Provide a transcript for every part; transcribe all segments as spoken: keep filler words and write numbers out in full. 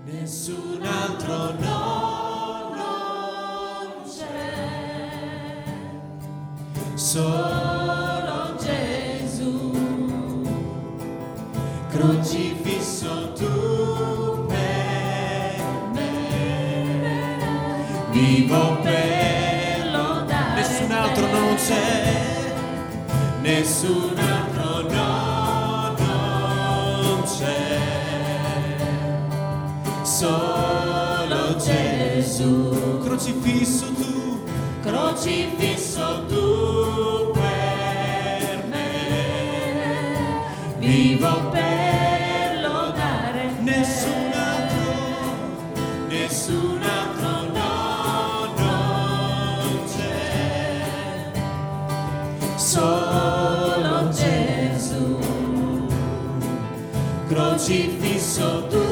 nessun altro no, non c'è, solo Gesù, crocifisso tu per me, vivo per lodare. Nessun altro non c'è, nessun altro no, non c'è, solo Gesù, crocifisso tu, crocifisso tu per me, vivo per lodare. Nessun altro, nessun altro no, non c'è, solo Gesù, crocifisso tu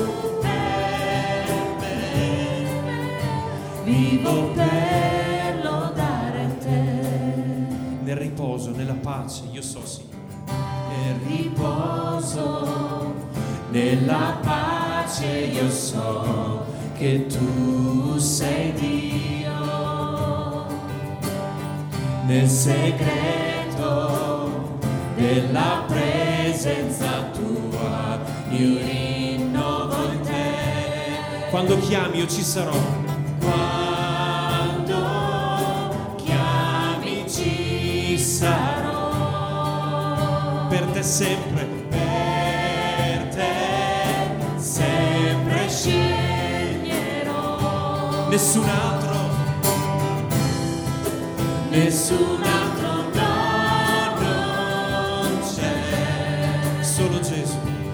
per me, vivo per lodare te. Nel riposo, nella pace, io so, Signore, nel riposo, nella pace, io so che tu sei Dio. Nel segreto della presenza tua, io rinnovo in te. Quando chiami io ci sarò. Quando chiami ci sarò. Per te sempre, per te sempre sceglierò. Nessun altro, nessun altro no, non c'è, solo Gesù,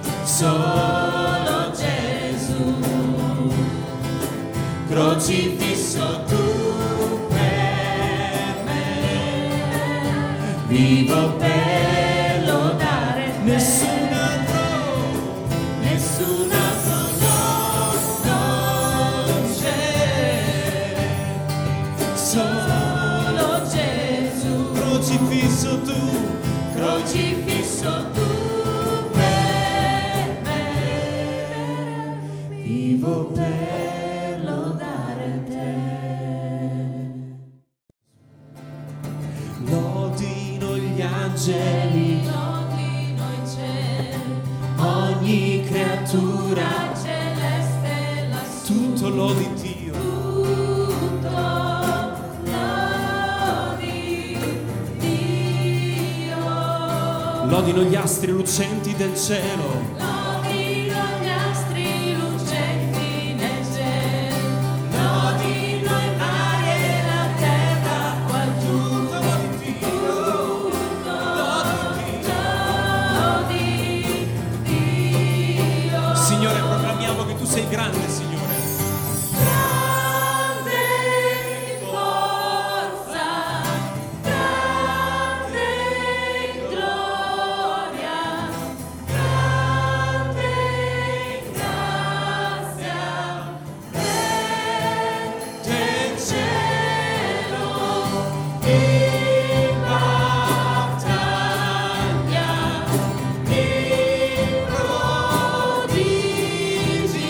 solo Gesù, crocifisso tu per me, vivo per lodare. Nessun altro, nessun altro no, non c'è, solo Gesù, crocifisso tu, crocifisso tu per me, vivo per lodare te. Lodino gli angeli, lodino i cieli, ogni creatura celeste lassù, tutto lodi Dio, tutto lodi Dio. Lodino gli astri lucenti del cielo, lodino gli astri lucenti nel cielo, lodino il mare e la terra, qual tutto lodi Dio, tutto lodi Dio. Signore, proclamiamo che tu sei grande, Signore. Grande in forza, grande in gloria, grande in grazia, re del cielo, in battaglia, in prodigi,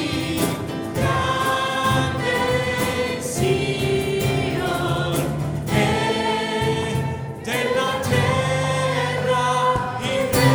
grande Sion, e della terra il re.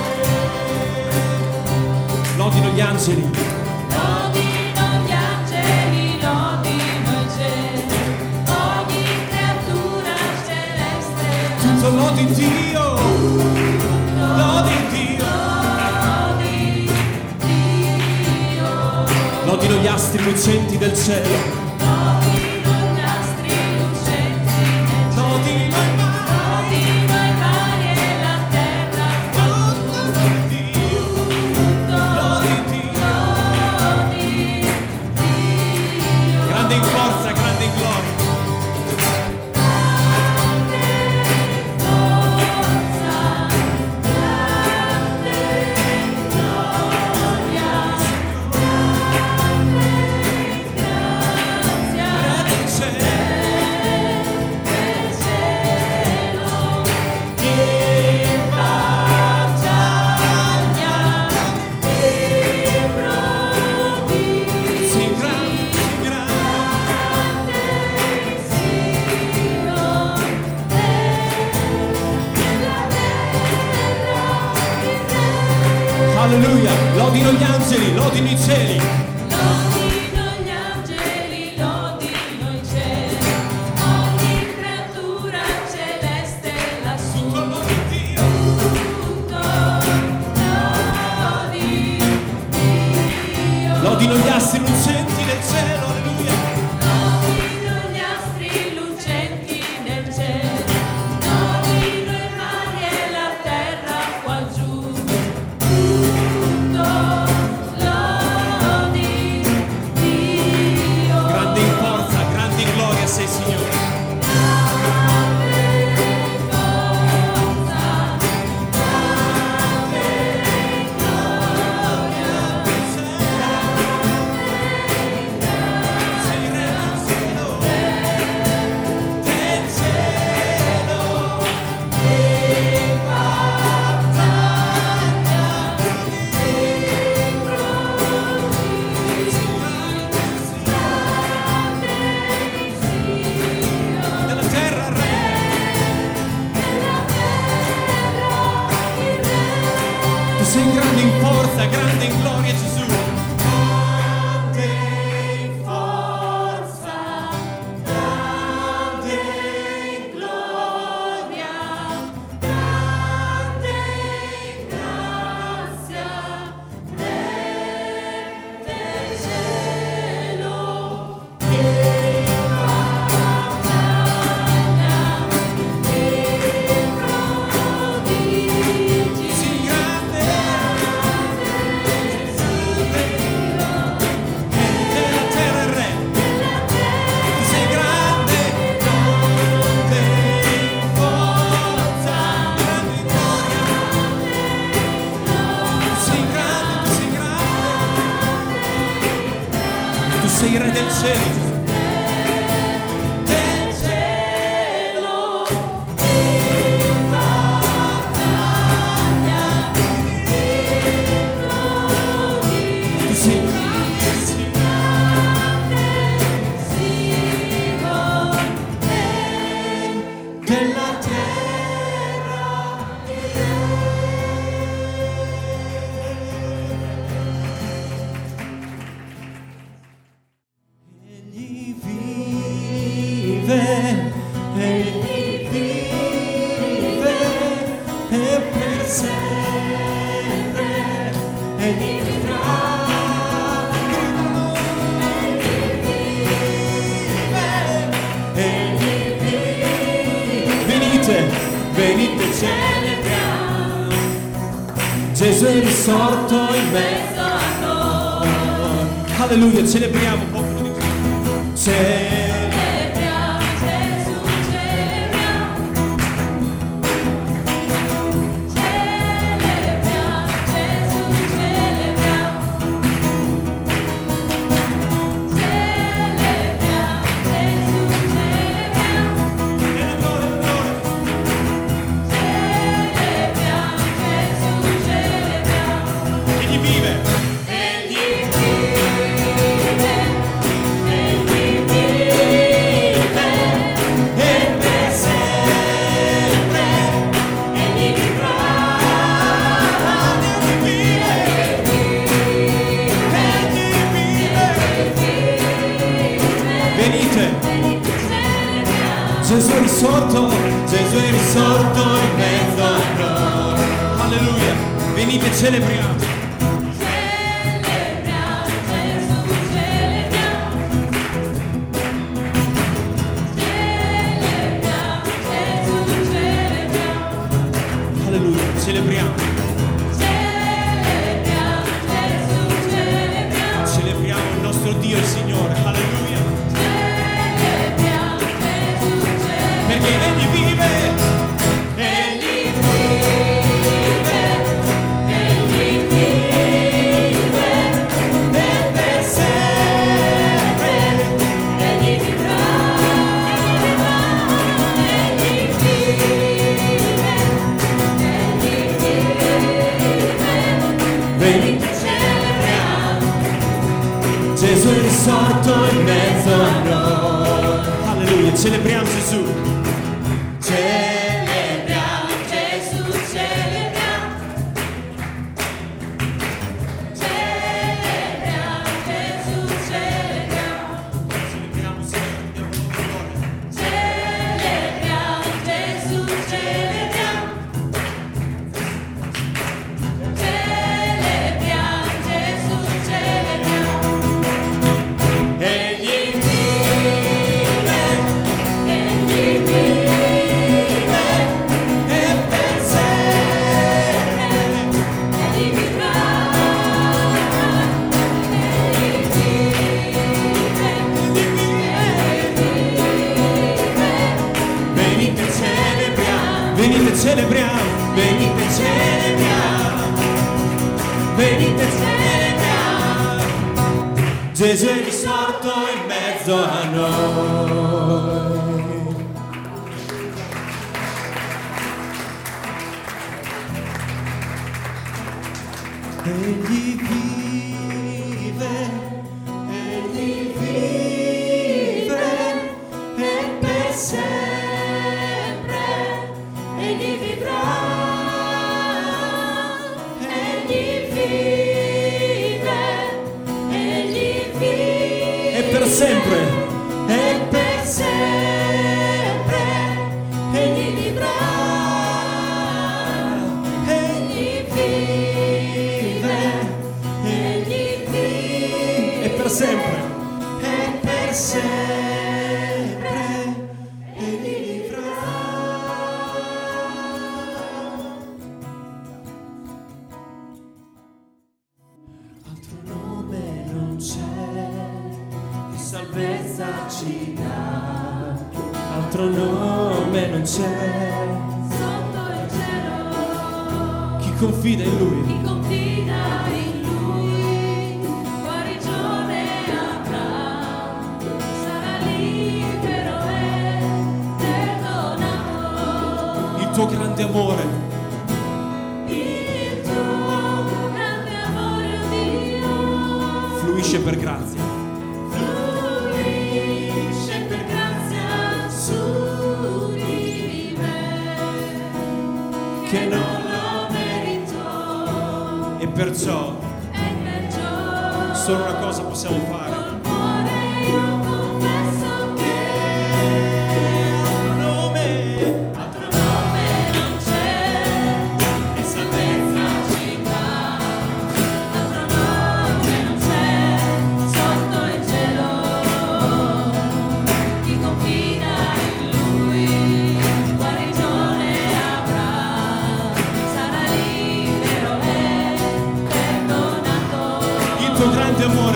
Lodino gli angeli, lodino gli angeli, lodino i cieli, ogni creatura celeste, tutto lodi Dio, lodi Dio, lodi Dio. Lodino gli astri lucenti del cielo, lodino gli astri lucenti del cielo, lodino il mare, lodino il mare e la terra, tutto lodi Dio, lodi Dio, lodi Dio. Grande in forza, grande in gloria. Grande Lodino gli angeli, lodino i cieli. Lodino gli angeli, lodino i cieli, ogni creatura celeste lassù. Tutto lodi Dio. Tutto lodi Dio. Lodino gli astri lucenti del cielo, alleluia. Lodino gli astri lucenti nel cielo, lodino i mari e la terra qua giù. Tutto lodi Dio. Grande in forza, grande in gloria sei Signore. Sei re del cielo, del cielo. Della terra re. Tu sei grande in forza, grande in gloria Gesù. Grande in forza, grande in gloria, grande in grazia, Re del cielo, sì grande. Della terra re. Tu sei grande, grande in forza, grande in gloria. Tu sei grande, tu sei grande. Tu sei re del cielo. Del cielo. Tu sei grande, sì. Della terra. Egli vive, egli vive, e per sempre, egli vivrà. Egli vive. Venite, venite, celebriamo. Gesù è risorto in mezzo a noi. Alleluia, celebriamo, popolo di Dio. celebriamo Gesù, celebriamo. Celebriamo Gesù, celebriamo. Celebriamo Gesù, celebriamo. Nella gloria, gloria. Celebriamo Gesù, celebriamo. Egli vive. Egli vive, egli vive, E per sempre. egli vivrà. Egli vive. Egli vive. Venite. Gesù è risorto, Gesù è risorto in mezzo a noi. Alleluia. Venite, celebriamo. Celebriamo Gesù, celebriamo. Celebriamo Gesù, celebriamo. Alleluia, celebriamo. Celebriamo Gesù, celebriamo. Celebriamo il nostro Dio, il Signore. Alleluia. Celebriamo Gesù, celebriamo. Perché Egli vive. Egli vive, egli vive, E per sempre. egli vivrà. Egli vive, egli vive. Venite, Celebriamo Gesù è risorto in mezzo a noi. Alleluia, celebriamo Gesù. Celebriamo Gesù, celebriamo. Gesù è risorto in mezzo a noi. Egli vive, egli vive, e per sempre Egli vivrà, egli vive, egli vive, e per sempre, e per sempre egli vivrà, egli vive, egli vive, e per sempre, e per sempre egli vivrà. altro nome non c'è, che salvezza ci dà, altro nome non c'è, Sotto il cielo, chi confida in Lui, chi confida in Lui, guarigione avrà, sarà libero e perdonato. il tuo grande amore, Il tuo grande amore, oh Dio, fluisce per grazia, fluisce per grazia su di me, che non, non lo merito, e perciò e perciò solo una cosa possiamo fare, col cuore io confesso che nome, altro nome non c'è, che salvezza ci dà, altro nome non c'è, sotto il cielo, chi confida in Lui, guarigione avrà, sarà libero e perdonato. il tuo grande amore,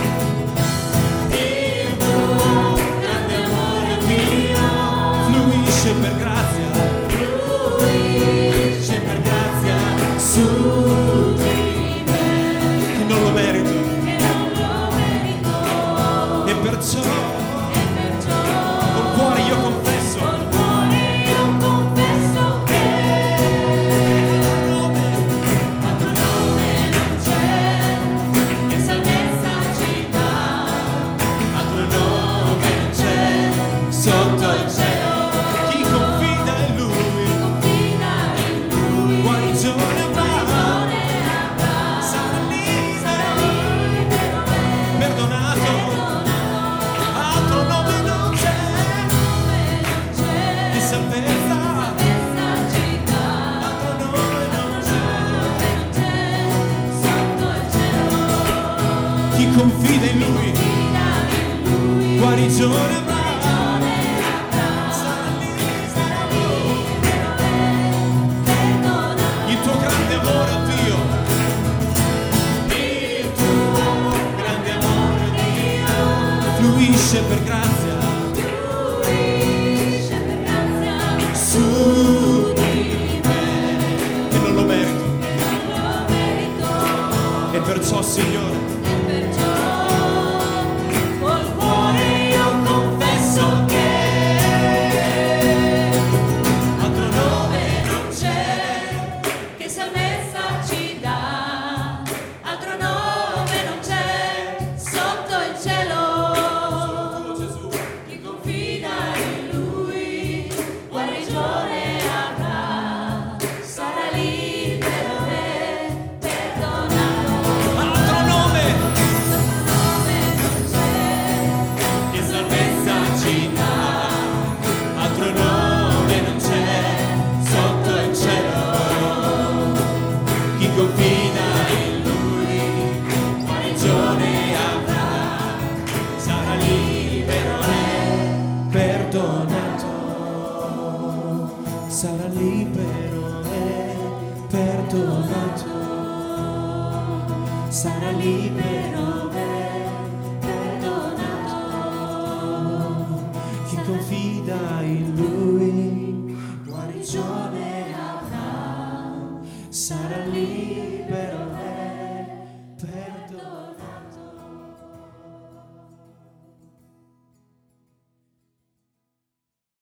Il tuo grande amore mio, fluisce per grazia, fluisce per grazia su di me, che non lo merito, che non lo merito, e perciò e perciò col cuore io confesso, col cuore io confesso che altro nome non c'è, che salvezza ci dà, altro nome non c'è, sotto il cielo. chi confida in Lui, Confida in Lui, guarigione avrà, guarigione avrà, sarà libero, libero e perdonato, perdonato. altro nome non c'è, Nome non c'è, che salvezza, salvezza ci dà, altro nome non c'è, nome non c'è, sotto il cielo. chi confida in Lui, Confida in Lui, guarigione avrà, guarigione avrà, sarà libero, sarà libero e perdonato. il tuo grande amore, oh Dio, Il tuo grande amore, Dio, fluisce per grazia, fluisce per grazia su di me, che non lo merito, non lo merito, e perciò Signore, e perciò col cuore io confesso che altro nome non c'è, che salvezza ci dà, altro nome non c'è, sotto il cielo. Gesù, Chi confida in Lui, guarigione avrà, sarà libero e perdonato. altro nome, Nome non c'è, che salvezza ci dà, altro nome non c'è, sotto il cielo, chi confida in Lui, guarigione avrà, sarà libero e perdonato, sarà libero e perdonato, sarà libero e perdonato, chi confida in Lui.